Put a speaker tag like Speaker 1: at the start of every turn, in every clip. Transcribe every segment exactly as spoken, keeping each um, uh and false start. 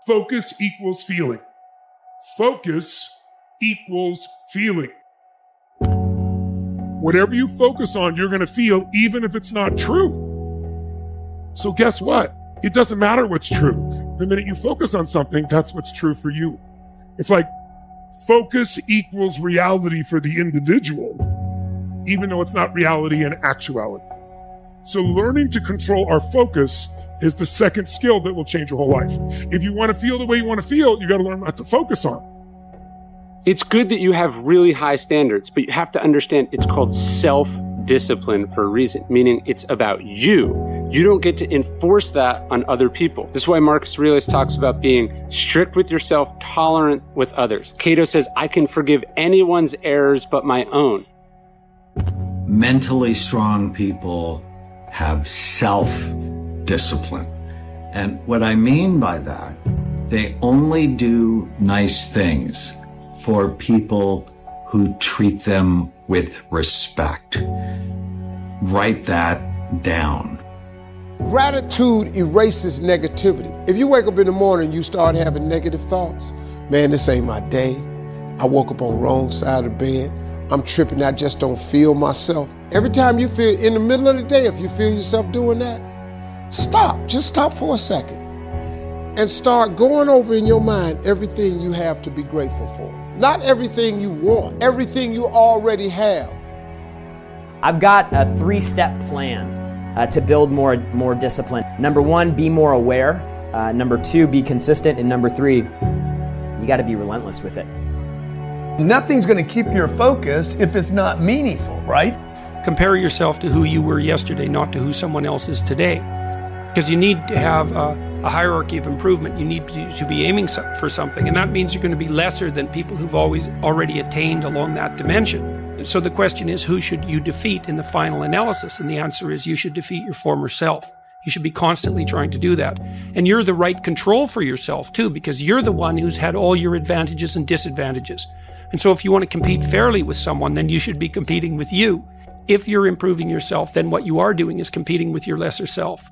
Speaker 1: Focus equals feeling. Focus equals feeling. Whatever you focus on, you're going to feel, even if it's not true. So guess what? It doesn't matter what's true. The minute you focus on something, that's what's true for you. It's like focus equals reality for the individual, even though it's not reality in actuality. So learning to control our focus is the second skill that will change your whole life. If you want to feel the way you want to feel, you got to learn what to focus on.
Speaker 2: It's good that you have really high standards, but you have to understand it's called self-discipline for a reason, meaning it's about you. You don't get to enforce that on other people. This is why Marcus Aurelius talks about being strict with yourself, tolerant with others. Cato says, I can forgive anyone's errors but my own.
Speaker 3: Mentally strong people have self-discipline. And what I mean by that, they only do nice things for people who treat them with respect. Write that down.
Speaker 4: Gratitude erases negativity. If you wake up in the morning and you start having negative thoughts, man, this ain't my day. I woke up on the wrong side of the bed. I'm tripping, I just don't feel myself. Every time you feel, in the middle of the day, if you feel yourself doing that, stop, just stop for a second and start going over in your mind everything you have to be grateful for. Not everything you want, everything you already have.
Speaker 5: I've got a three-step plan uh, to build more, more discipline. Number one, be more aware. Uh, number two, be consistent. And number three, you got to be relentless with it.
Speaker 6: Nothing's going to keep your focus if it's not meaningful, right?
Speaker 7: Compare yourself to who you were yesterday, not to who someone else is today. Because you need to have a, a hierarchy of improvement. You need to, to be aiming for something, and that means you're going to be lesser than people who've always already attained along that dimension. So the question is, who should you defeat in the final analysis? And the answer is, you should defeat your former self. You should be constantly trying to do that. And you're the right control for yourself too, because you're the one who's had all your advantages and disadvantages. And so if you want to compete fairly with someone, then you should be competing with you. If you're improving yourself, then what you are doing is competing with your lesser self.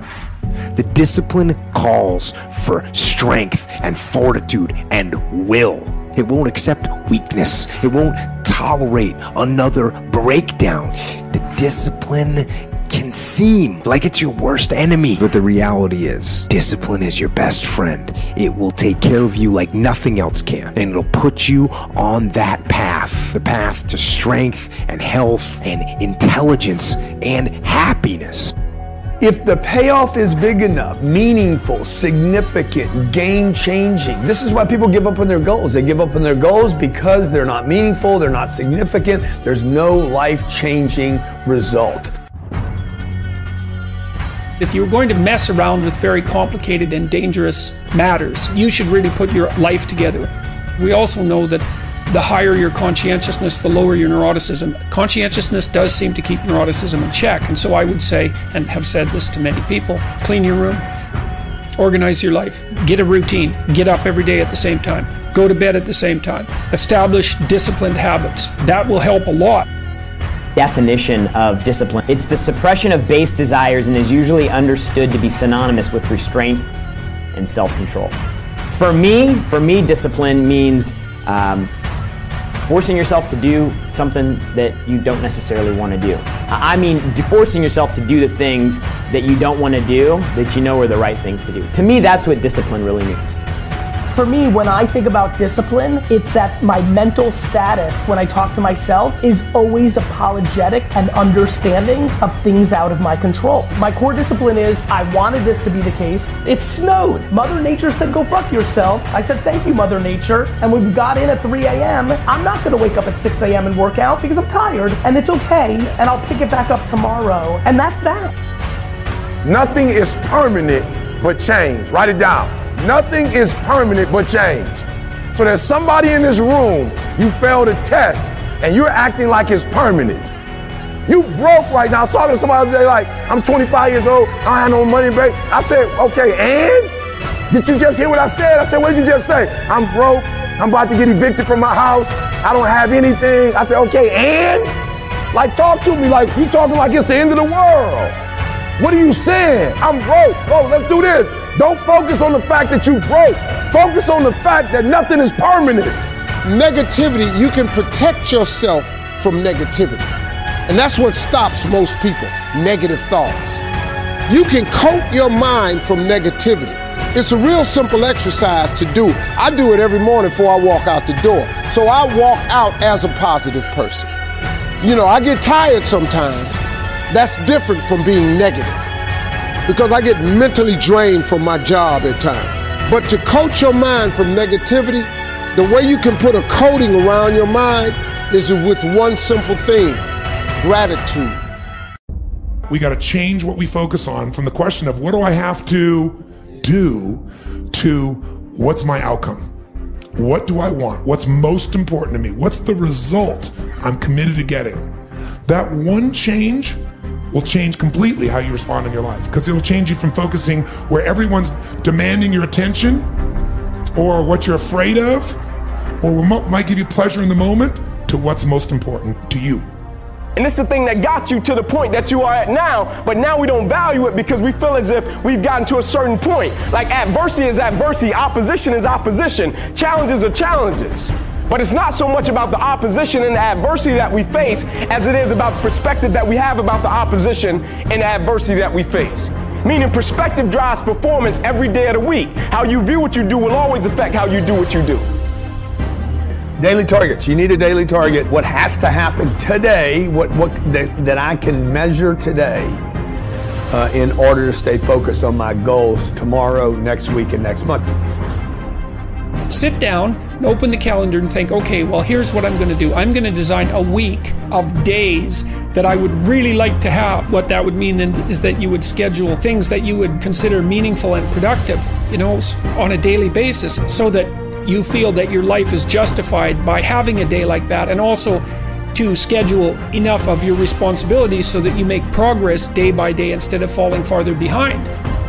Speaker 8: The discipline calls for strength and fortitude and will. It won't accept weakness. It won't tolerate another breakdown. The discipline can seem like it's your worst enemy, but the reality is, discipline is your best friend. It will take care of you like nothing else can, and it'll put you on that path, the path to strength and health and intelligence and happiness.
Speaker 6: If the payoff is big enough, meaningful, significant, game-changing, this is why people give up on their goals. They give up on their goals because they're not meaningful, they're not significant, there's no life-changing result.
Speaker 7: If you're going to mess around with very complicated and dangerous matters, you should really put your life together. We also know that the higher your conscientiousness, the lower your neuroticism. Conscientiousness does seem to keep neuroticism in check, and so I would say, and have said this to many people, clean your room, organize your life, get a routine, get up every day at the same time, go to bed at the same time, establish disciplined habits. That will help a lot.
Speaker 5: Definition of discipline. It's the suppression of base desires and is usually understood to be synonymous with restraint and self-control. For me, for me, discipline means um, forcing yourself to do something that you don't necessarily want to do. I mean, forcing yourself to do the things that you don't want to do, that you know are the right things to do. To me, that's what discipline really means.
Speaker 9: For me, when I think about discipline, it's that my mental status when I talk to myself is always apologetic and understanding of things out of my control. My core discipline is, I wanted this to be the case. It snowed. Mother Nature said, go fuck yourself. I said, thank you, Mother Nature. And when we got in at three a.m., I'm not gonna wake up at six a.m. and work out because I'm tired, and it's okay, and I'll pick it back up tomorrow. And that's that.
Speaker 10: Nothing is permanent but change. Write it down. Nothing is permanent but change. So there's somebody in this room, you failed a test, and you're acting like it's permanent. You broke right now. I was talking to somebody the other day like, I'm twenty-five years old, I don't have no money, babe. I said, okay, and? Did you just hear what I said? I said, what did you just say? I'm broke, I'm about to get evicted from my house, I don't have anything. I said, okay, and? Like, talk to me like you talking like it's the end of the world. What are you saying? I'm broke. Bro, let's do this. Don't focus on the fact that you broke. Focus on the fact that nothing is permanent.
Speaker 4: Negativity, you can protect yourself from negativity. And that's what stops most people, negative thoughts. You can coat your mind from negativity. It's a real simple exercise to do. I do it every morning before I walk out the door. So I walk out as a positive person. You know, I get tired sometimes. That's different from being negative because I get mentally drained from my job at times. But to coat your mind from negativity, the way you can put a coating around your mind is with one simple thing, gratitude.
Speaker 1: We got to change what we focus on from the question of what do I have to do to what's my outcome? What do I want? What's most important to me? What's the result I'm committed to getting? That one change will change completely how you respond in your life because it'll change you from focusing where everyone's demanding your attention or what you're afraid of or what might give you pleasure in the moment to what's most important to you.
Speaker 10: And this is the thing that got you to the point that you are at now, but now we don't value it because we feel as if we've gotten to a certain point. Like adversity is adversity, opposition is opposition, challenges are challenges. But it's not so much about the opposition and the adversity that we face as it is about the perspective that we have about the opposition and the adversity that we face. Meaning perspective drives performance every day of the week. How you view what you do will always affect how you do what you do.
Speaker 6: Daily targets. You need a daily target. What has to happen today, what, what that, that I can measure today uh, in order to stay focused on my goals tomorrow, next week, and next month.
Speaker 7: Sit down and open the calendar and think, okay, well, here's what I'm going to do. I'm going to design a week of days that I would really like to have. What that would mean is that you would schedule things that you would consider meaningful and productive, you know, on a daily basis so that you feel that your life is justified by having a day like that, and also to schedule enough of your responsibilities so that you make progress day by day instead of falling farther behind.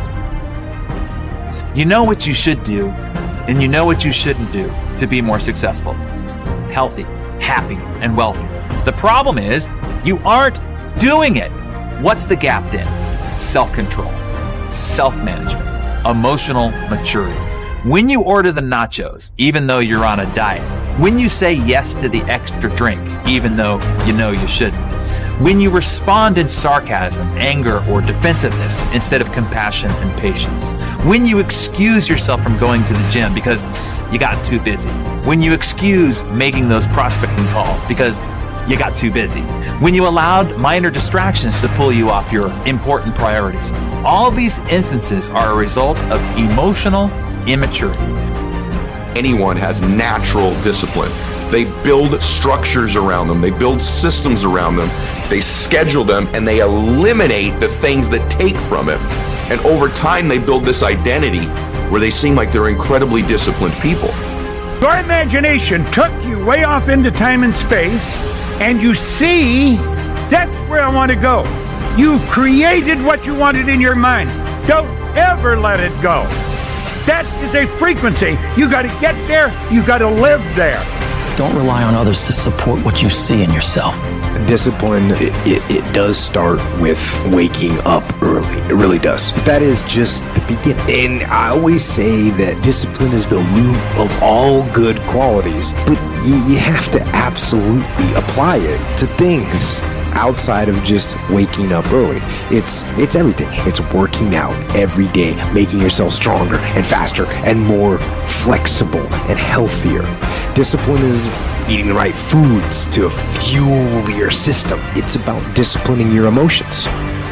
Speaker 11: You know what you should do, and you know what you shouldn't do to be more successful, healthy, happy, and wealthy. The problem is you aren't doing it. What's the gap then? Self-control, self-management, emotional maturity. When you order the nachos, even though you're on a diet, when you say yes to the extra drink, even though you know you shouldn't, when you respond in sarcasm, anger, or defensiveness instead of compassion and patience, when you excuse yourself from going to the gym because you got too busy, when you excuse making those prospecting calls because you got too busy, when you allowed minor distractions to pull you off your important priorities, all of these instances are a result of emotional immaturity.
Speaker 12: Anyone has natural discipline. They build structures around them. They build systems around them. They schedule them and they eliminate the things that take from it. And over time, they build this identity where they seem like they're incredibly disciplined people.
Speaker 13: Your imagination took you way off into time and space, and you see, that's where I want to go. You created what you wanted in your mind. Don't ever let it go. That is a frequency. You got to get there. You got to live there.
Speaker 14: Don't rely on others to support what you see in yourself.
Speaker 8: Discipline, it, it, it does start with waking up early. It really does. But that is just the beginning. And I always say that discipline is the root of all good qualities, but you, you have to absolutely apply it to things outside of just waking up early. It's it's everything. It's working out every day, making yourself stronger and faster and more flexible and healthier. Discipline is eating the right foods to fuel your system. It's about disciplining your emotions.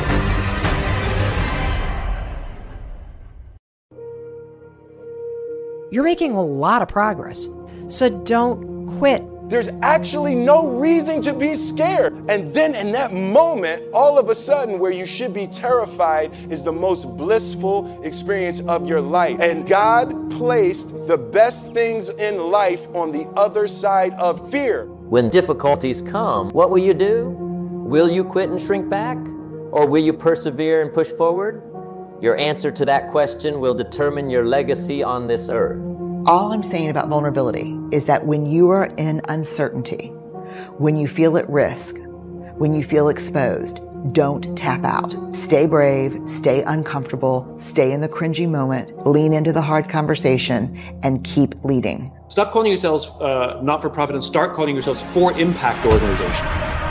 Speaker 15: You're making a lot of progress, so don't quit.
Speaker 10: There's actually no reason to be scared. And then in that moment, all of a sudden, where you should be terrified is the most blissful experience of your life. And God placed the best things in life on the other side of fear.
Speaker 16: When difficulties come, what will you do? Will you quit and shrink back? Or will you persevere and push forward? Your answer to that question will determine your legacy on this earth.
Speaker 17: All I'm saying about vulnerability is that when you are in uncertainty, when you feel at risk, when you feel exposed, don't tap out. Stay brave, stay uncomfortable, stay in the cringy moment, lean into the hard conversation, and keep leading.
Speaker 18: Stop calling yourselves uh, not-for-profit and start calling yourselves for-impact organization.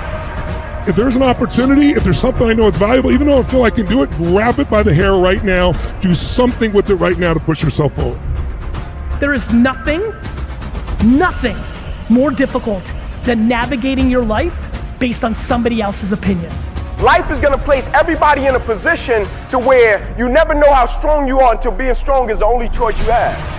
Speaker 1: If there's an opportunity, if there's something I know it's valuable, even though I feel I can do it, grab it by the hair right now. Do something with it right now to push yourself forward.
Speaker 9: There is nothing, nothing more difficult than navigating your life based on somebody else's opinion.
Speaker 10: Life is going to place everybody in a position to where you never know how strong you are until being strong is the only choice you have.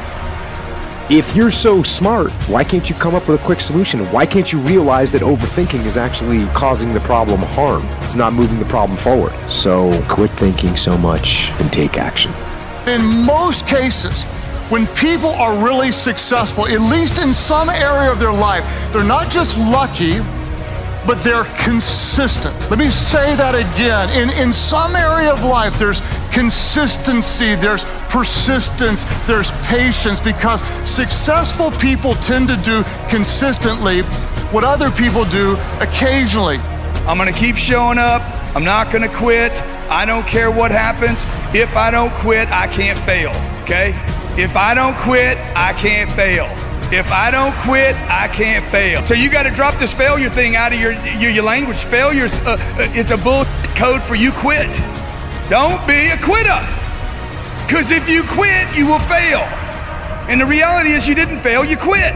Speaker 8: If you're so smart, why can't you come up with a quick solution? Why can't you realize that overthinking is actually causing the problem harm? It's not moving the problem forward. So quit thinking so much and take action.
Speaker 19: In most cases, when people are really successful, at least in some area of their life, they're not just lucky, but they're consistent. Let me say that again. In, in some area of life, there's consistency, there's persistence, there's patience, because successful people tend to do consistently what other people do occasionally.
Speaker 20: I'm gonna keep showing up. I'm not gonna quit. I don't care what happens. If I don't quit, I can't fail, okay? If I don't quit, I can't fail. If I don't quit, I can't fail. So you got to drop this failure thing out of your your, your language. Failure's uh, it's a bull code for you quit. Don't be a quitter. Because if you quit, you will fail. And the reality is you didn't fail, you quit.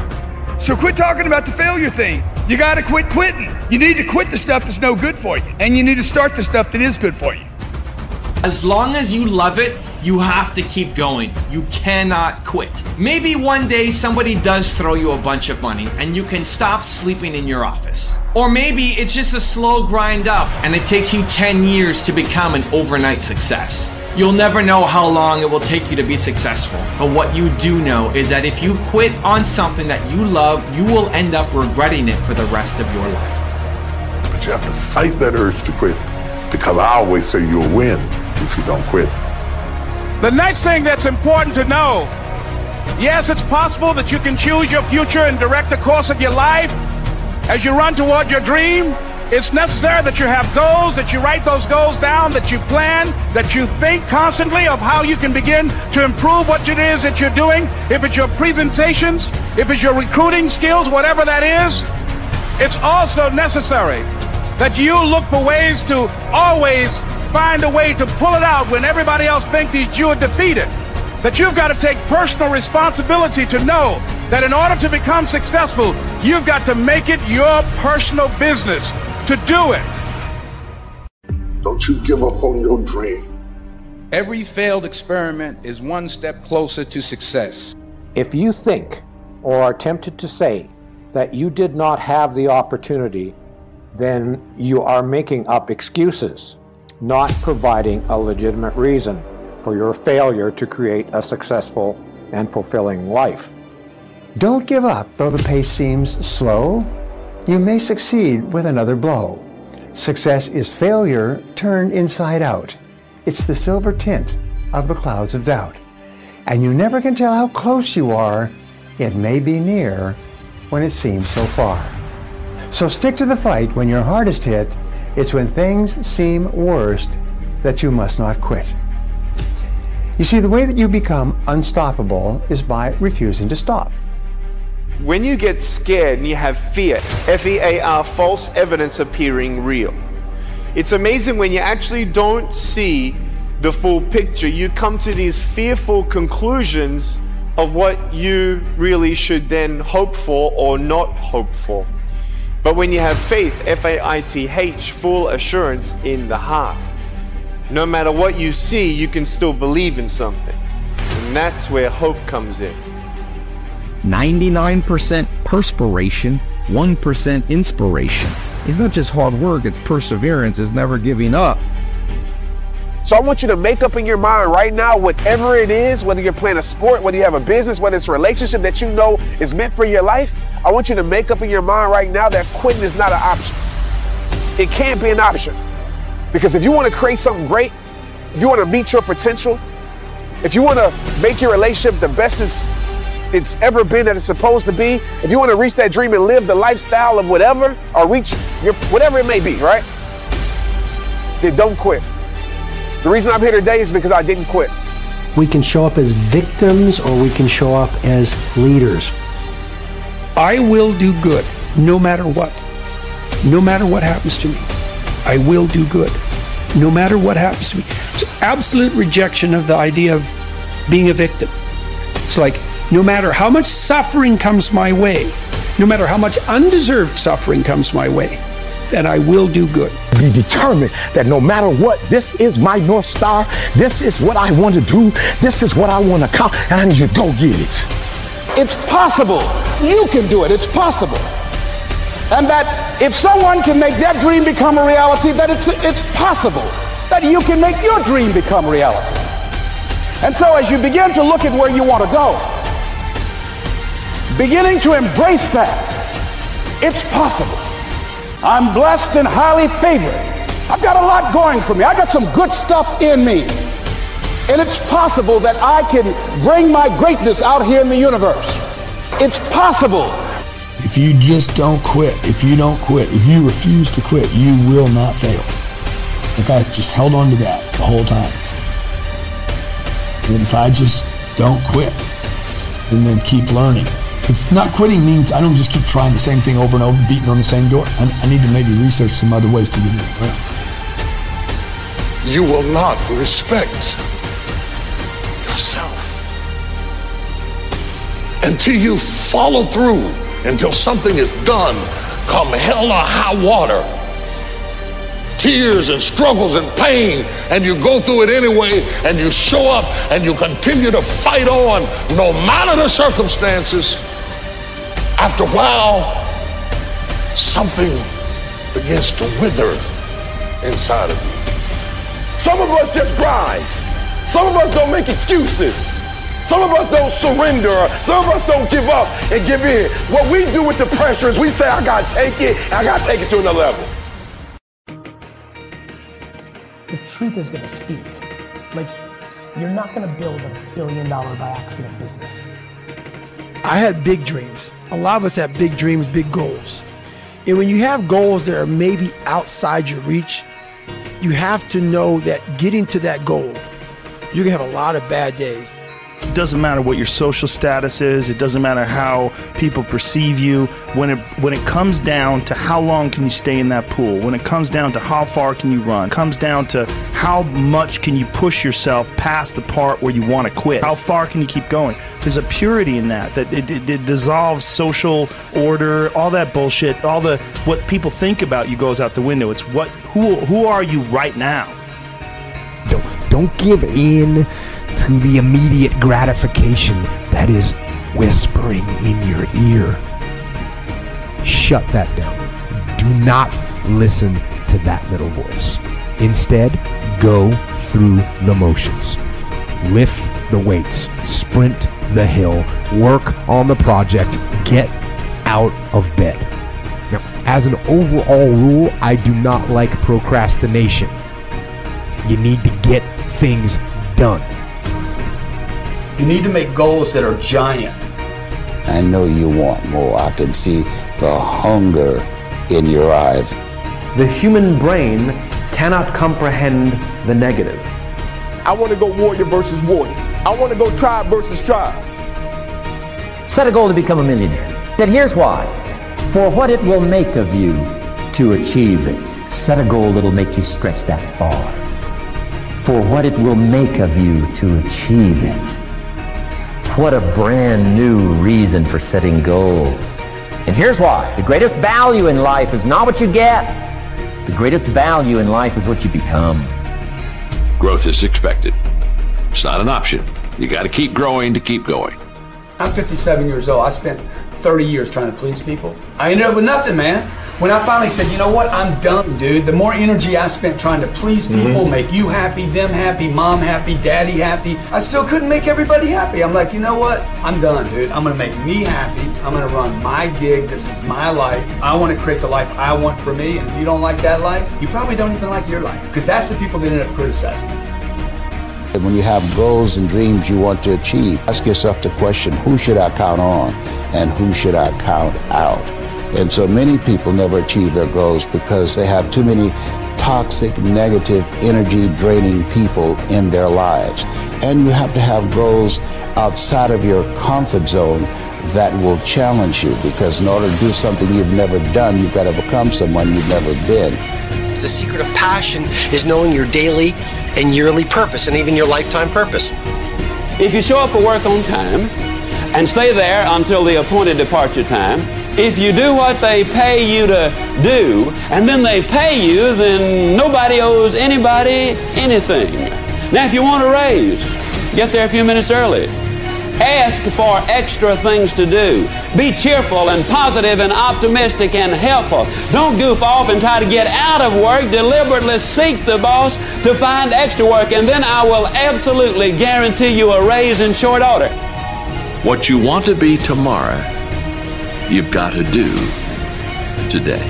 Speaker 20: So quit talking about the failure thing. You got to quit quitting. You need to quit the stuff that's no good for you. And you need to start the stuff that is good for you.
Speaker 21: As long as you love it, you have to keep going. You cannot quit. Maybe one day somebody does throw you a bunch of money and you can stop sleeping in your office. Or maybe it's just a slow grind up and it takes you ten years to become an overnight success. You'll never know how long it will take you to be successful. But what you do know is that if you quit on something that you love, you will end up regretting it for the rest of your life.
Speaker 22: But you have to fight that urge to quit, because I always say you'll win if you don't quit.
Speaker 13: The next thing that's important to know, yes, it's possible that you can choose your future and direct the course of your life as you run toward your dream. It's necessary that you have goals, that you write those goals down, that you plan, that you think constantly of how you can begin to improve what it is that you're doing. If it's your presentations, if it's your recruiting skills, whatever that is, it's also necessary that you look for ways to always find a way to pull it out when everybody else thinks that you are defeated. That you've got to take personal responsibility to know that in order to become successful, you've got to make it your personal business to do it.
Speaker 22: Don't you give up on your dream.
Speaker 23: Every failed experiment is one step closer to success.
Speaker 24: If you think or are tempted to say that you did not have the opportunity, then you are making up excuses, not providing a legitimate reason for your failure to create a successful and fulfilling life.
Speaker 6: Don't give up though the pace seems slow. You may succeed with another blow. Success is failure turned inside out. It's the silver tint of the clouds of doubt. And you never can tell how close you are. It may be near when it seems so far. So stick to the fight when your hardest hit. It's when things seem worst that you must not quit. You see, the way that you become unstoppable is by refusing to stop.
Speaker 25: When you get scared and you have fear, F E A R, false evidence appearing real. It's amazing when you actually don't see the full picture. You come to these fearful conclusions of what you really should then hope for or not hope for. But when you have faith, F A I T H, full assurance in the heart, no matter what you see, you can still believe in something. And that's where hope comes in.
Speaker 26: ninety-nine percent perspiration, one percent inspiration. It's not just hard work, it's perseverance, it's never giving up.
Speaker 10: So I want you to make up in your mind right now, whatever it is, whether you're playing a sport, whether you have a business, whether it's a relationship that you know is meant for your life, I want you to make up in your mind right now that quitting is not an option. It can't be an option. Because if you want to create something great, if you want to meet your potential, if you want to make your relationship the best it's, it's ever been that it's supposed to be, if you want to reach that dream and live the lifestyle of whatever, or reach your, whatever it may be, right? then don't quit. The reason I'm here today is because I didn't quit.
Speaker 2: We can show up as victims or we can show up as leaders.
Speaker 3: I will do good no matter what. No matter what happens to me, I will do good no matter what happens to me. It's absolute rejection of the idea of being a victim. It's like, no matter how much suffering comes my way, no matter how much undeserved suffering comes my way, that I will do good.
Speaker 10: Be determined that no matter what, this is my North Star, this is what I want to do, this is what I want to accomplish, and I need you to go get it. It's possible. You can do it. It's possible. And that if someone can make their dream become a reality, that it's, it's possible that you can make your dream become reality. And so as you begin to look at where you want to go, beginning to embrace that, it's possible. I'm blessed and highly favored. I've got a lot going for me. I got some good stuff in me. And it's possible that I can bring my greatness out here in the universe. It's possible.
Speaker 4: If you just don't quit, if you don't quit, if you refuse to quit, you will not fail. Like I just held on to that the whole time. And if I just don't quit and then keep learning, because not quitting means I don't just keep trying the same thing over and over, beating on the same door. I, I need to maybe research some other ways to get it around.
Speaker 22: You will not respect yourself until you follow through, until something is done, come hell or high water. Tears and struggles and pain, and you go through it anyway, and you show up and you continue to fight on no matter the circumstances. After a while, something begins to wither inside of you.
Speaker 10: Some of us just grind. Some of us don't make excuses. Some of us don't surrender. Some of us don't give up and give in. What we do with the pressure is we say, I gotta take it, and I gotta take it to another level.
Speaker 9: The truth is gonna speak. Like, you're not gonna build a billion dollar by accident business.
Speaker 3: I had big dreams. A lot of us have big dreams, big goals. And when you have goals that are maybe outside your reach, you have to know that getting to that goal, you're gonna have a lot of bad days.
Speaker 5: It doesn't matter what your social status is. It doesn't matter how people perceive you. When it when it comes down to how long can you stay in that pool, when it comes down to how far can you run, it comes down to how much can you push yourself past the part where you want to quit. How far can you keep going? There's a purity in that that it, it, it dissolves social order, all that bullshit, all the what people think about you goes out the window. It's what who who are you right now?
Speaker 8: Don't don't give in to the immediate gratification that is whispering in your ear. Shut that down. Do not listen to that little voice. Instead, go through the motions. Lift the weights, sprint the hill, work on the project, get out of bed. Now, as an overall rule, I do not like procrastination. You need to get things done.
Speaker 6: You need to make goals that are giant.
Speaker 7: I know you want more. I can see the hunger in your eyes.
Speaker 11: The human brain cannot comprehend the negative.
Speaker 10: I want to go warrior versus warrior. I want to go tribe versus tribe.
Speaker 27: Set a goal to become a millionaire. Then here's why. For what it will make of you to achieve it. Set a goal that'll make you stretch that far. For what it will make of you to achieve it. What a brand new reason for setting goals. And here's why. The greatest value in life is not what you get. The greatest value in life is what you become.
Speaker 28: Growth is expected. It's not an option. You got to keep growing to keep going.
Speaker 6: I'm fifty-seven years old. I spent thirty years trying to please people. I ended up with nothing, man. When I finally said, you know what, I'm done, dude. The more energy I spent trying to please people, mm-hmm. make you happy, them happy, mom happy, daddy happy, I still couldn't make everybody happy. I'm like, you know what, I'm done, dude. I'm gonna make me happy. I'm gonna run my gig. This is my life. I wanna create the life I want for me, and if you don't like that life, you probably don't even like your life, because that's the people that end up criticizing me.
Speaker 7: When you have goals and dreams you want to achieve, ask yourself the question, who should I count on and who should I count out? And so many people never achieve their goals because they have too many toxic, negative, energy draining people in their lives. And you have to have goals outside of your comfort zone that will challenge you, because in order to do something you've never done, you've got to become someone you've never been.
Speaker 1: The secret of passion is knowing your daily and yearly purpose, and even your lifetime purpose.
Speaker 12: If you show up for work on time and stay there until the appointed departure time, if you do what they pay you to do, and then they pay you, then nobody owes anybody anything. Now, if you want a raise, get there a few minutes early. Ask for extra things to do. Be cheerful and positive and optimistic and helpful. Don't goof off and try to get out of work. Deliberately seek the boss to find extra work, and then I will absolutely guarantee you a raise in short order.
Speaker 28: What you want to be tomorrow, you've got to do today.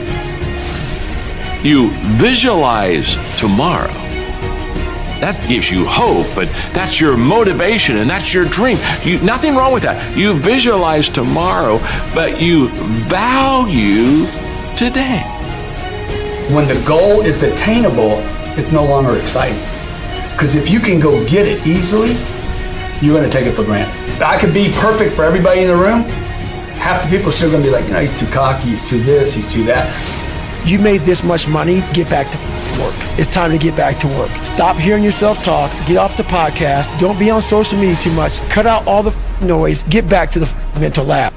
Speaker 28: You visualize tomorrow. That gives you hope, but that's your motivation and that's your dream. You, nothing wrong with that. You visualize tomorrow, but you value today.
Speaker 14: When the goal is attainable, it's no longer exciting. Because if you can go get it easily, you're going to take it for granted. I could be perfect for everybody in the room. Half the people are still going to be like, you know, he's too cocky, he's too this, he's too that.
Speaker 15: You made this much money, get back to work. It's time to get back to work. Stop hearing yourself talk, get off the podcast, don't be on social media too much, cut out all the noise, get back to the mental lab.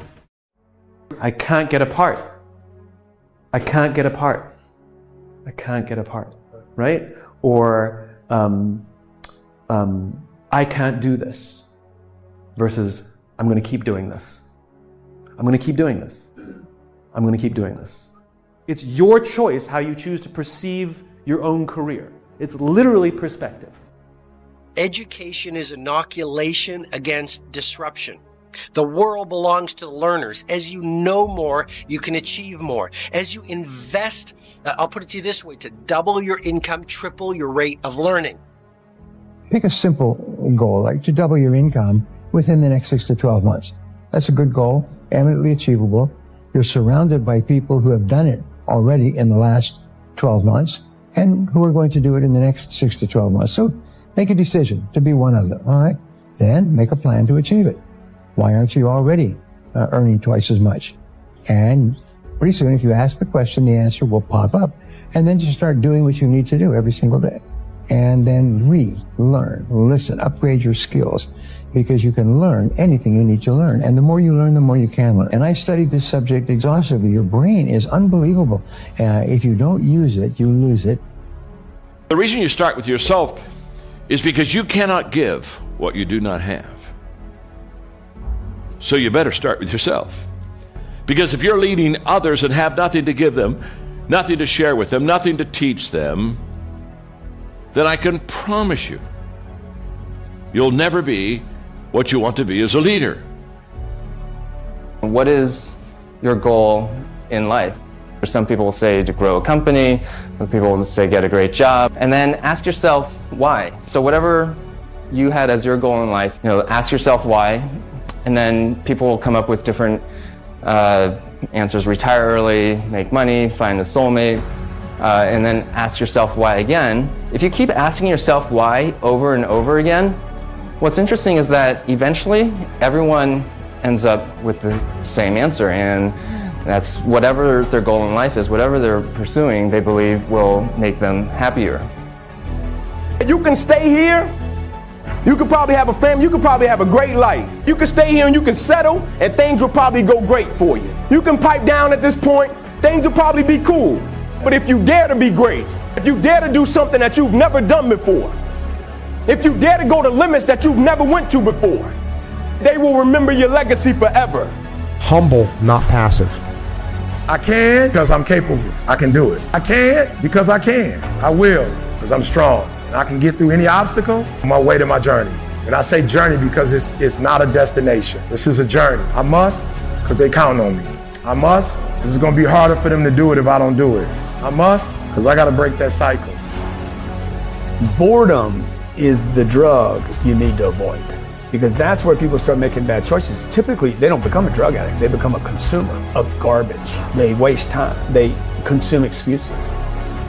Speaker 11: I can't get apart. I can't get apart. I can't get apart, right? Or um, um, I can't do this versus I'm going to keep doing this. I'm going to keep doing this. I'm going to keep doing this. It's your choice how you choose to perceive your own career. It's literally perspective.
Speaker 1: Education is inoculation against disruption. The world belongs to the learners. As you know more, you can achieve more. As you invest, uh, I'll put it to you this way, to double your income, triple your rate of learning.
Speaker 16: Pick a simple goal, like to double your income within the next six to twelve months. That's a good goal, eminently achievable. You're surrounded by people who have done it already in the last twelve months and who are going to do it in the next six to twelve months. So make a decision to be one of them, all right? Then make a plan to achieve it. Why aren't you already uh, earning twice as much? And pretty soon, if you ask the question, the answer will pop up. And then just start doing what you need to do every single day. And then read, learn, listen, upgrade your skills, because you can learn anything you need to learn. And the more you learn, the more you can learn. And I studied this subject exhaustively. Your brain is unbelievable. Uh, if you don't use it, you lose it.
Speaker 28: The reason you start with yourself is because you cannot give what you do not have. So you better start with yourself. Because if you're leading others and have nothing to give them, nothing to share with them, nothing to teach them, then I can promise you, you'll never be what you want to be as a leader.
Speaker 17: What is your goal in life? Some people will say to grow a company, some people will say get a great job, and then ask yourself why. So whatever you had as your goal in life, you know, ask yourself why, and then people will come up with different uh, answers. Retire early, make money, find a soulmate, uh, and then ask yourself why again. If you keep asking yourself why over and over again, what's interesting is that eventually everyone ends up with the same answer, and that's whatever their goal in life is, whatever they're pursuing, they believe will make them happier.
Speaker 10: You can stay here, you could probably have a family, you could probably have a great life. You can stay here and you can settle, and things will probably go great for you. You can pipe down at this point, things will probably be cool. But if you dare to be great, if you dare to do something that you've never done before, if you dare to go to limits that you've never went to before, they will remember your legacy forever.
Speaker 18: Humble, not passive.
Speaker 10: I can because I'm capable. I can do it. I can because I can. I will because I'm strong. And I can get through any obstacle on my way to my journey. And I say journey because it's, it's not a destination. This is a journey. I must because they count on me. I must. This is going to be harder for them to do it if I don't do it. I must because I got to break that cycle.
Speaker 6: Boredom is the drug you need to avoid, because that's where people start making bad choices. Typically, they don't become a drug addict. They become a consumer of garbage. They waste time. They consume excuses.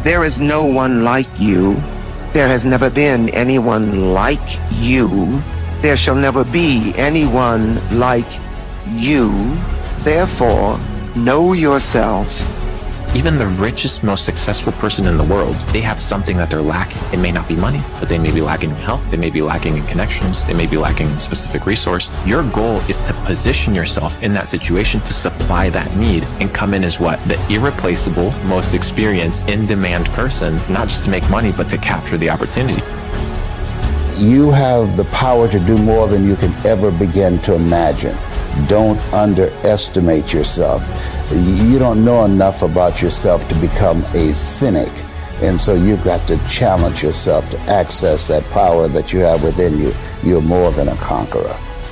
Speaker 13: There is no one like you. There has never been anyone like you. There shall never be anyone like you. Therefore, know yourself.
Speaker 19: Even the richest, most successful person in the world, they have something that they're lacking. It may not be money, but they may be lacking in health. They may be lacking in connections. They may be lacking in specific resource. Your goal is to position yourself in that situation to supply that need and come in as what? The irreplaceable, most experienced, in-demand person, not just to make money, but to capture the opportunity.
Speaker 7: You have the power to do more than you can ever begin to imagine. Don't underestimate yourself. You don't know enough about yourself to become a cynic. And so you've got to challenge yourself to access that power that you have within you. You're more than a conqueror.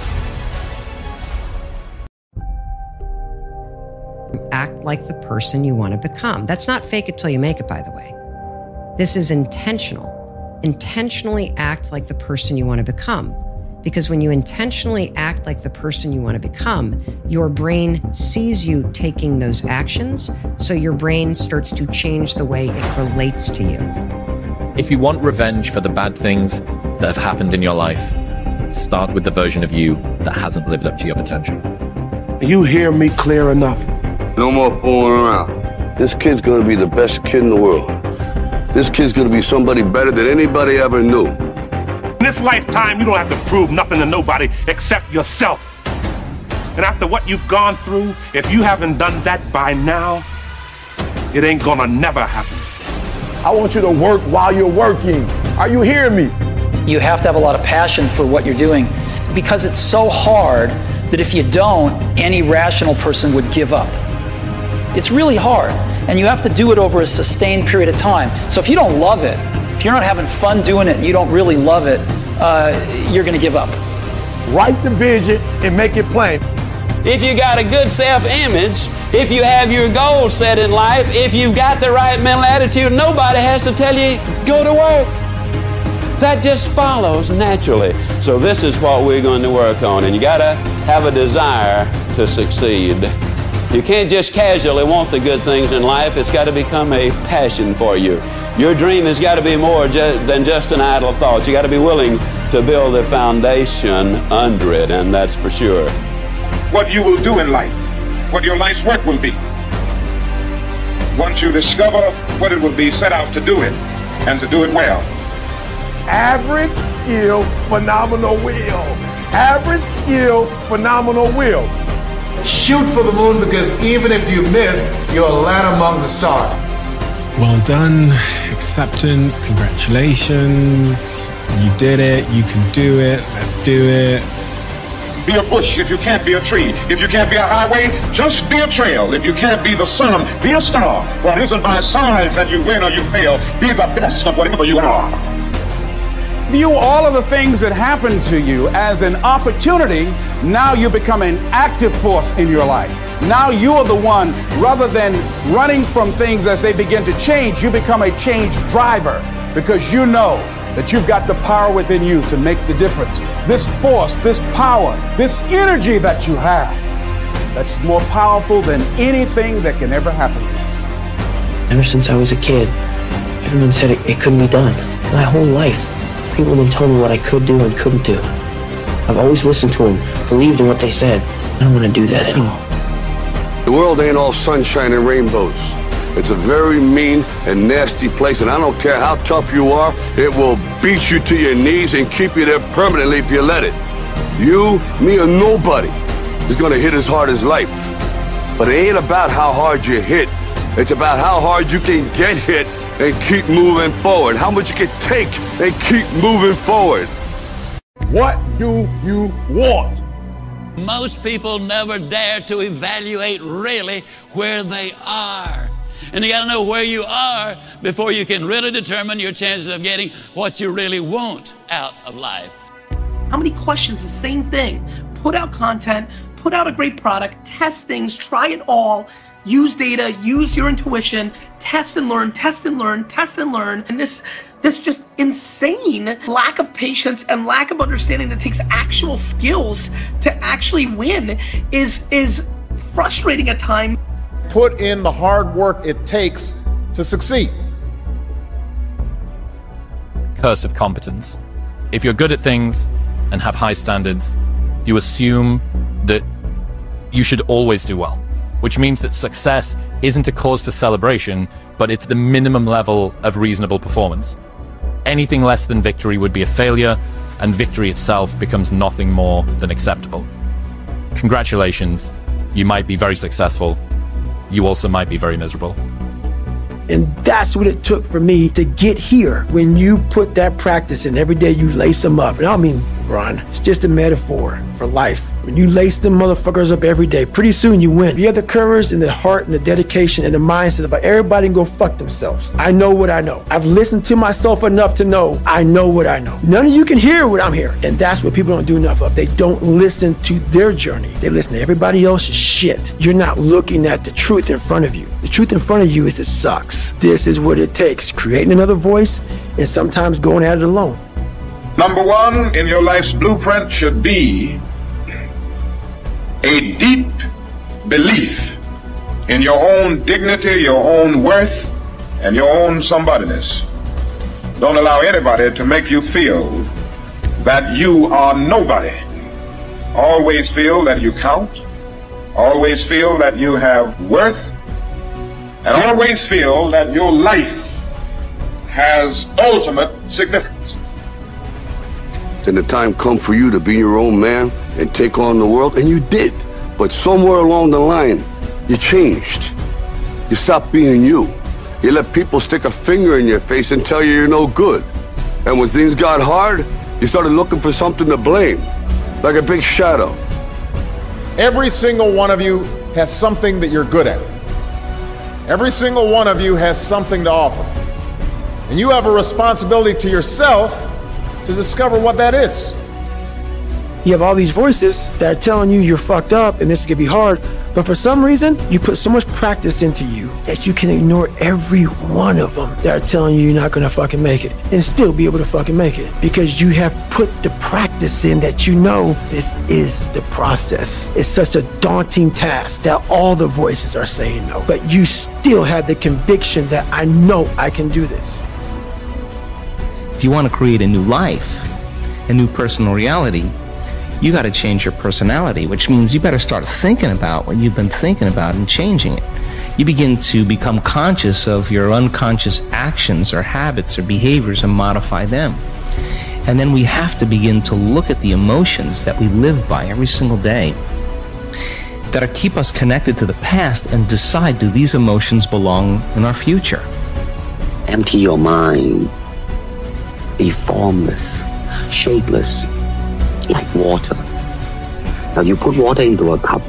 Speaker 20: Act like the person you want to become. That's not fake it till you make it, by the way. This is intentional. Intentionally act like the person you want to become. Because when you intentionally act like the person you want to become, your brain sees you taking those actions, so your brain starts to change the way it relates to you.
Speaker 19: If you want revenge for the bad things that have happened in your life, start with the version of you that hasn't lived up to your potential.
Speaker 21: You hear me clear enough?
Speaker 23: No more fooling around. This kid's gonna be the best kid in the world. This kid's gonna be somebody better than anybody ever knew.
Speaker 21: In this lifetime, you don't have to prove nothing to nobody except yourself. And after what you've gone through, if you haven't done that by now, it ain't gonna never happen.
Speaker 10: I want you to work while you're working. Are you hearing me?
Speaker 24: You have to have a lot of passion for what you're doing because it's so hard that if you don't, any rational person would give up. It's really hard, and you have to do it over a sustained period of time. So if you don't love it, if you're not having fun doing it and you don't really love it, uh, you're going to give up.
Speaker 10: Write the vision and make it plain.
Speaker 12: If you got a good self-image, if you have your goals set in life, if you've got the right mental attitude, nobody has to tell you, go to work. That just follows naturally. So this is what we're going to work on, and you got to have a desire to succeed. You can't just casually want the good things in life. It's got to become a passion for you. Your dream has got to be more ju- than just an idle thought. You got to be willing to build a foundation under it, and that's for sure.
Speaker 25: What you will do in life, what your life's work will be. Once you discover what it will be, set out to do it, and to do it well.
Speaker 10: Average skill, phenomenal will. Average skill, phenomenal will.
Speaker 26: Shoot for the moon, because even if you miss, you'll land among the stars.
Speaker 29: Well done, acceptance, congratulations. You did it, you can do it, let's do it.
Speaker 25: Be a bush if you can't be a tree. If you can't be a highway, just be a trail. If you can't be the sun, be a star. Well, it isn't by signs that you win or you fail. Be the best of whatever you are.
Speaker 30: View all of the things that happen to you as an opportunity. Now you become an active force in your life. Now you are the one, rather than running from things as they begin to change, you become a change driver because you know that you've got the power within you to make the difference. This force, this power, this energy that you have, that's more powerful than anything that can ever happen to you.
Speaker 31: Ever since I was a kid, everyone said it, it couldn't be done. My whole life, people have been telling me what I could do and couldn't do. I've always listened to them, believed in what they said. I don't want to do that anymore.
Speaker 23: The world ain't all sunshine and rainbows. It's a very mean and nasty place, and I don't care how tough you are, it will beat you to your knees and keep you there permanently if you let it. You, me, or nobody is gonna hit as hard as life. But it ain't about how hard you hit. It's about how hard you can get hit and keep moving forward. How much you can take and keep moving forward.
Speaker 10: What do you want?
Speaker 12: Most people never dare to evaluate really where they are. And you got to know where you are before you can really determine your chances of getting what you really want out of life.
Speaker 9: How many questions? The same thing. Put out content, put out a great product, test things, try it all, use data, use your intuition, test and learn, test and learn, test and learn. And this this just insane lack of patience and lack of understanding that takes actual skills to actually win is is frustrating at times.
Speaker 25: Put in the hard work it takes to succeed.
Speaker 1: recursive competence. If you're good at things and have high standards, you assume that you should always do well, which means that success isn't a cause for celebration, but it's the minimum level of reasonable performance. Anything less than victory would be a failure, and victory itself becomes nothing more than acceptable. Congratulations, you might be very successful. You also might be very miserable.
Speaker 2: And that's what it took for me to get here. When you put that practice in, every day you lace them up. And I don't mean, Ron, it's just a metaphor for life. When you lace them motherfuckers up every day, pretty soon you win. You have the courage and the heart and the dedication and the mindset about everybody can go fuck themselves. I know what I know. I've listened to myself enough to know I know what I know. None of you can hear what I'm hearing. And that's what people don't do enough of. They don't listen to their journey. They listen to everybody else's shit. You're not looking at the truth in front of you. The truth in front of you is it sucks. This is what it takes. Creating another voice and sometimes going at it alone.
Speaker 25: Number one in your life's blueprint should be a deep belief in your own dignity, your own worth, and your own somebodyness. Don't allow anybody to make you feel that you are nobody. Always feel that you count. Always feel that you have worth. And always feel that your life has ultimate significance.
Speaker 23: Then the time come for you to be your own man and take on the world, and you did. But somewhere along the line, you changed. You stopped being you. You let people stick a finger in your face and tell you you're no good. And when things got hard, you started looking for something to blame, like a big shadow.
Speaker 26: Every single one of you has something that you're good at. Every single one of you has something to offer. And you have a responsibility to yourself to discover what that is.
Speaker 2: You have all these voices that are telling you you're fucked up and this is gonna be hard, but for some reason, you put so much practice into you that you can ignore every one of them that are telling you you're not gonna fucking make it and still be able to fucking make it because you have put the practice in that you know this is the process. It's such a daunting task that all the voices are saying no, but you still have the conviction that I know I can do this.
Speaker 3: If you want to create a new life, a new personal reality, you got to change your personality, which means you better start thinking about what you've been thinking about and changing it. You begin to become conscious of your unconscious actions or habits or behaviors and modify them. And then we have to begin to look at the emotions that we live by every single day that are keep us connected to the past and decide, do these emotions belong in our future?
Speaker 4: Empty your mind. Be formless, shapeless, like water. Now you put water into a cup,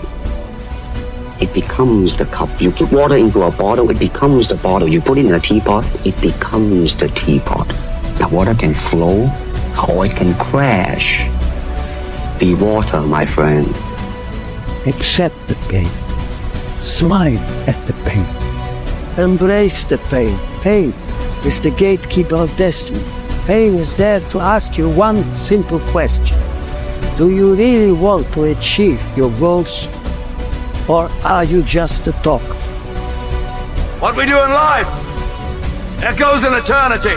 Speaker 4: it becomes the cup. You put water into a bottle, it becomes the bottle. You put it in a teapot, it becomes the teapot. Now water can flow or it can crash. Be water, my friend.
Speaker 5: Accept the pain. Smile at the pain. Embrace the pain. Pain is the gatekeeper of destiny. Pain is there to ask you one simple question. Do you really want to achieve your goals? Or are you just a talker?
Speaker 8: What we do in life echoes in eternity.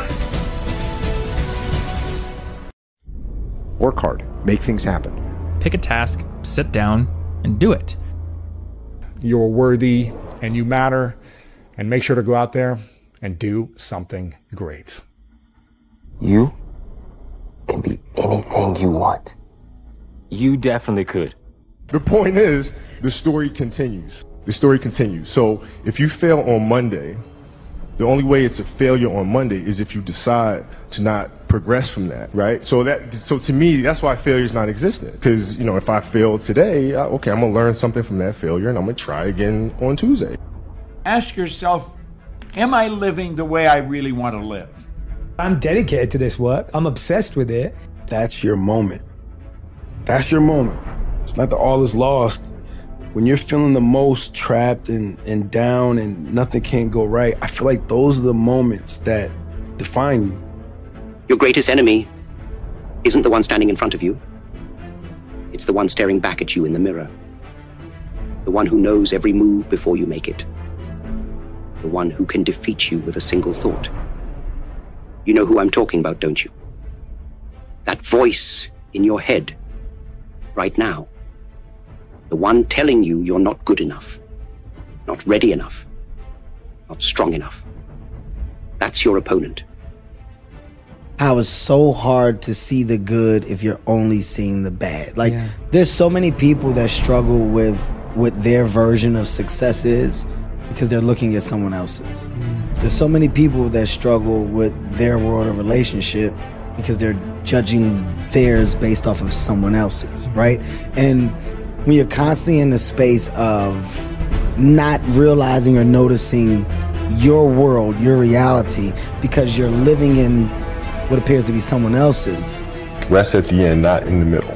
Speaker 18: Work hard. Make things happen.
Speaker 11: Pick a task, sit down, and do it.
Speaker 18: You're worthy and you matter, and make sure to go out there and do something great.
Speaker 4: You can be anything you want.
Speaker 14: You definitely could.
Speaker 10: The point is, the story continues. The story continues. So if you fail on Monday, the only way it's a failure on Monday is if you decide to not progress from that, right? So that, so to me, that's why failure is not existent. Because, you know, if I fail today, okay, I'm gonna learn something from that failure and I'm gonna try again on Tuesday.
Speaker 15: Ask yourself, am I living the way I really want to live?
Speaker 22: I'm dedicated to this work. I'm obsessed with it.
Speaker 27: That's your moment. That's your moment. It's not that all is lost. When you're feeling the most trapped and, and down and nothing can go right, I feel like those are the moments that define you.
Speaker 4: Your greatest enemy isn't the one standing in front of you. It's the one staring back at you in the mirror. The one who knows every move before you make it. The one who can defeat you with a single thought. You know who I'm talking about, don't you? That voice in your head right now. The one telling you you're not good enough, not ready enough, not strong enough. That's your opponent.
Speaker 6: How it's so hard to see the good if you're only seeing the bad. Like, yeah. There's so many people that struggle with what their version of success is because they're looking at someone else's. Mm. There's so many people that struggle with their world of relationship because they're judging theirs based off of someone else's, right? And when you're constantly in the space of not realizing or noticing your world, your reality, because you're living in what appears to be someone else's.
Speaker 10: Rest at the end, not in the middle.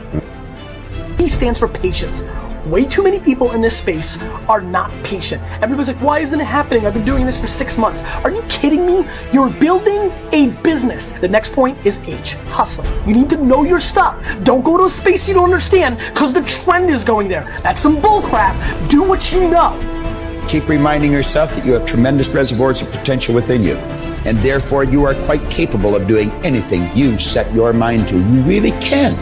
Speaker 9: P stands for patience. Way too many people in this space are not patient. Everybody's like, why isn't it happening? I've been doing this for six months. Are you kidding me? You're building a business. The next point is H, hustle. You need to know your stuff. Don't go to a space you don't understand because the trend is going there. That's some bull crap. Do what you know.
Speaker 7: Keep reminding yourself that you have tremendous reservoirs of potential within you, and therefore you are quite capable of doing anything you set your mind to. You really can.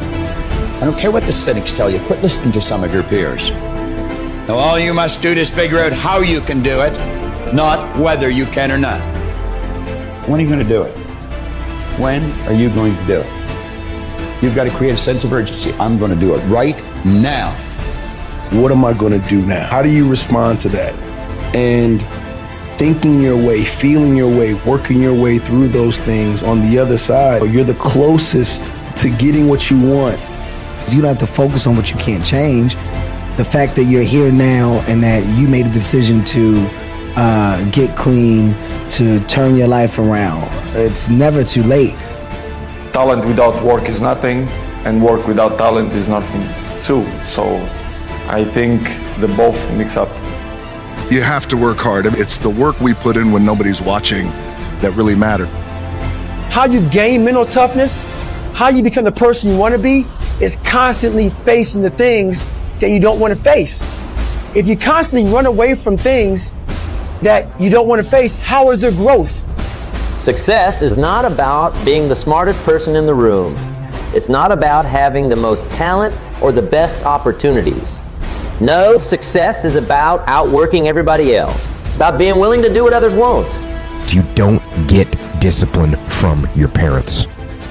Speaker 7: I don't care what the cynics tell you. Quit listening to some of your peers. Now all you must do is figure out how you can do it, not whether you can or not. When are you going to do it? When are you going to do it? You've got to create a sense of urgency. I'm going to do it right now.
Speaker 27: What am I going to do now? How do you respond to that? And thinking your way, feeling your way, working your way through those things on the other side, you're the closest to getting what you want.
Speaker 6: You don't have to focus on what you can't change. The fact that you're here now and that you made a decision to uh, get clean, to turn your life around, it's never too late.
Speaker 10: Talent without work is nothing, and work without talent is nothing too. So I think the both mix up.
Speaker 13: You have to work hard. It's the work we put in when nobody's watching that really matters.
Speaker 2: How you gain mental toughness, how you become the person you want to be, is constantly facing the things that you don't want to face. If you constantly run away from things that you don't want to face, how is there growth?
Speaker 16: Success is not about being the smartest person in the room. It's not about having the most talent or the best opportunities. No, success is about outworking everybody else. It's about being willing to do what others won't.
Speaker 17: You don't get discipline from your parents.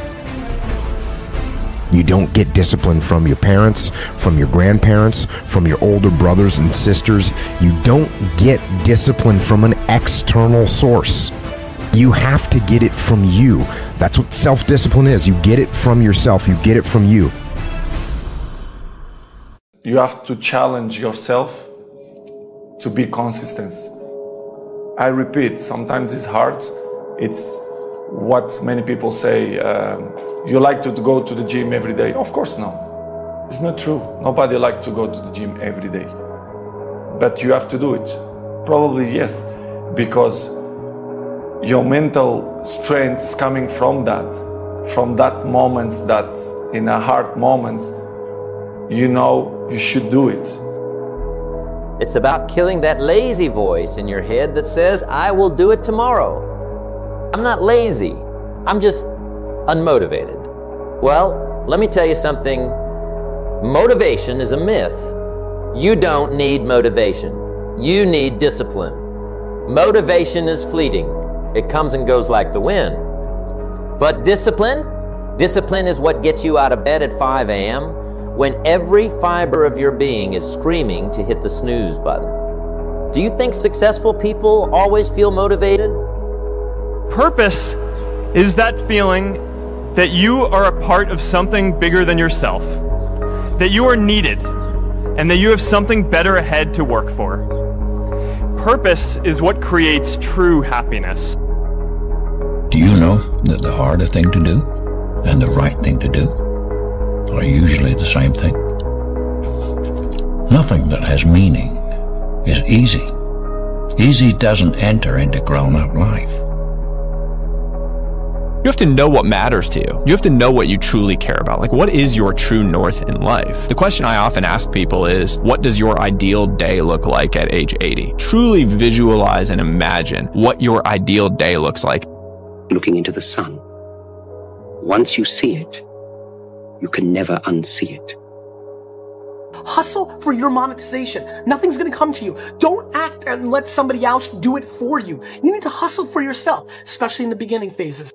Speaker 17: You don't get discipline from your parents, from your grandparents, from your older brothers and sisters. You don't get discipline from an external source. You have to get it from you. That's what self-discipline is. You get it from yourself. You get it from you.
Speaker 10: You have to challenge yourself to be consistent. I repeat, sometimes it's hard. It's what many people say, um, you like to, to go to the gym every day. Of course no. It's not true. Nobody likes to go to the gym every day. But you have to do it. Probably yes, because your mental strength is coming from that, from that moments that in a hard moments, you know you should do it.
Speaker 16: It's about killing that lazy voice in your head that says, I will do it tomorrow. I'm not lazy, I'm just unmotivated. Well, let me tell you something. Motivation is a myth. You don't need motivation. You need discipline. Motivation is fleeting. It comes and goes like the wind. But discipline, discipline is what gets you out of bed at five a m when every fiber of your being is screaming to hit the snooze button. Do you think successful people always feel motivated?
Speaker 19: Purpose is that feeling that you are a part of something bigger than yourself, that you are needed, and that you have something better ahead to work for. Purpose is what creates true happiness.
Speaker 20: Do you know that the harder thing to do and the right thing to do are usually the same thing? Nothing that has meaning is easy. Easy doesn't enter into grown-up life.
Speaker 11: You have to know what matters to you. You have to know what you truly care about. Like, what is your true north in life? The question I often ask people is, what does your ideal day look like at age eighty? Truly visualize and imagine what your ideal day looks like.
Speaker 4: looking into the sun. Once you see it, you can never unsee it.
Speaker 9: Hustle for your monetization. Nothing's gonna come to you. Don't act and let somebody else do it for you. You need to hustle for yourself, especially in the beginning phases.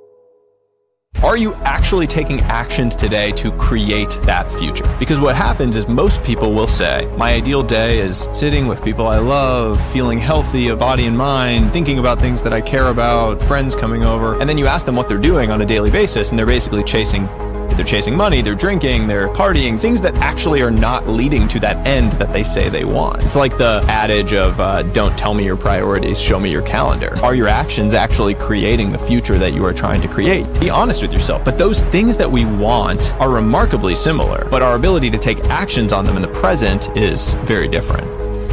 Speaker 11: Are you actually taking actions today to create that future? Because what happens is most people will say, my ideal day is sitting with people I love, feeling healthy of body and mind, thinking about things that I care about, friends coming over. And then you ask them what they're doing on a daily basis, and they're basically chasing They're chasing money, they're drinking, they're partying, things that actually are not leading to that end that they say they want. It's like the adage of, uh, don't tell me your priorities, show me your calendar. Are your actions actually creating the future that you are trying to create? Be honest with yourself. But those things that we want are remarkably similar, but our ability to take actions on them in the present is very different.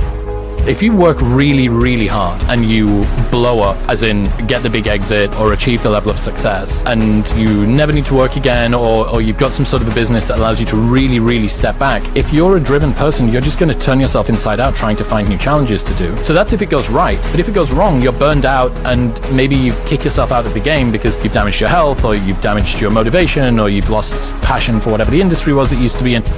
Speaker 1: If you work really, really hard and you blow up, as in get the big exit or achieve the level of success, and you never need to work again, or, or you've got some sort of a business that allows you to really, really step back, if you're a driven person, you're just going to turn yourself inside out trying to find new challenges to do. So that's if it goes right. But if it goes wrong, you're burned out and maybe you kick yourself out of the game because you've damaged your health, or you've damaged your motivation, or you've lost passion for whatever the industry was that you used to be in.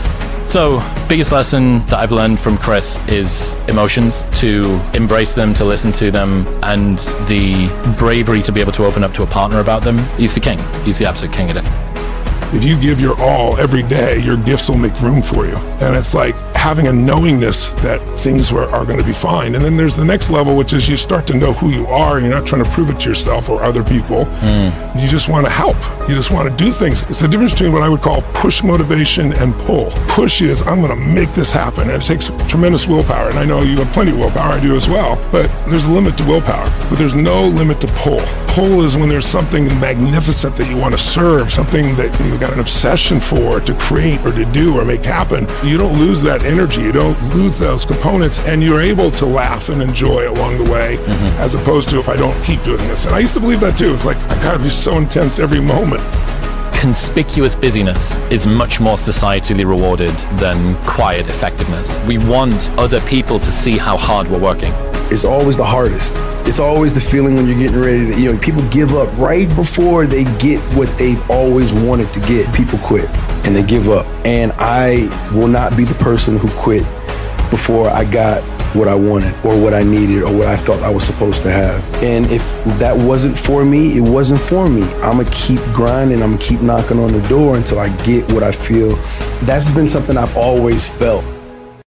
Speaker 1: So, biggest lesson that I've learned from Chris is emotions, to embrace them, to listen to them, and the bravery to be able to open up to a partner about them. He's the king. He's the absolute king of it.
Speaker 12: If you give your all every day, your gifts will make room for you. And it's like having a knowingness that things were, are going to be fine. And then there's the next level, which is you start to know who you are. You're not trying to prove it to yourself or other people. Mm. You just want to help. You just want to do things. It's the difference between what I would call push motivation and pull. Push is, I'm going to make this happen. And it takes tremendous willpower. And I know you have plenty of willpower. I do as well. But there's a limit to willpower. But there's no limit to pull. Pull is when there's something magnificent that you want to serve, something that you've got an obsession for, to create or to do or make happen. You don't lose that energy. You don't lose those components, and you're able to laugh and enjoy along the way, mm-hmm. as opposed to if I don't keep doing this. And I used to believe that too. It's like, I gotta be so intense every moment.
Speaker 1: Conspicuous busyness is much more societally rewarded than quiet effectiveness. We want other people to see how hard we're working.
Speaker 27: It's always the hardest. It's always the feeling when you're getting ready to, you know, people give up right before they get what they've always wanted to get. People quit and they give up. And I will not be the person who quit before I got what I wanted or what I needed or what I felt I was supposed to have. And if that wasn't for me, it wasn't for me. I'm gonna keep grinding, I'm gonna keep knocking on the door until I get what I feel. That's been something I've always felt.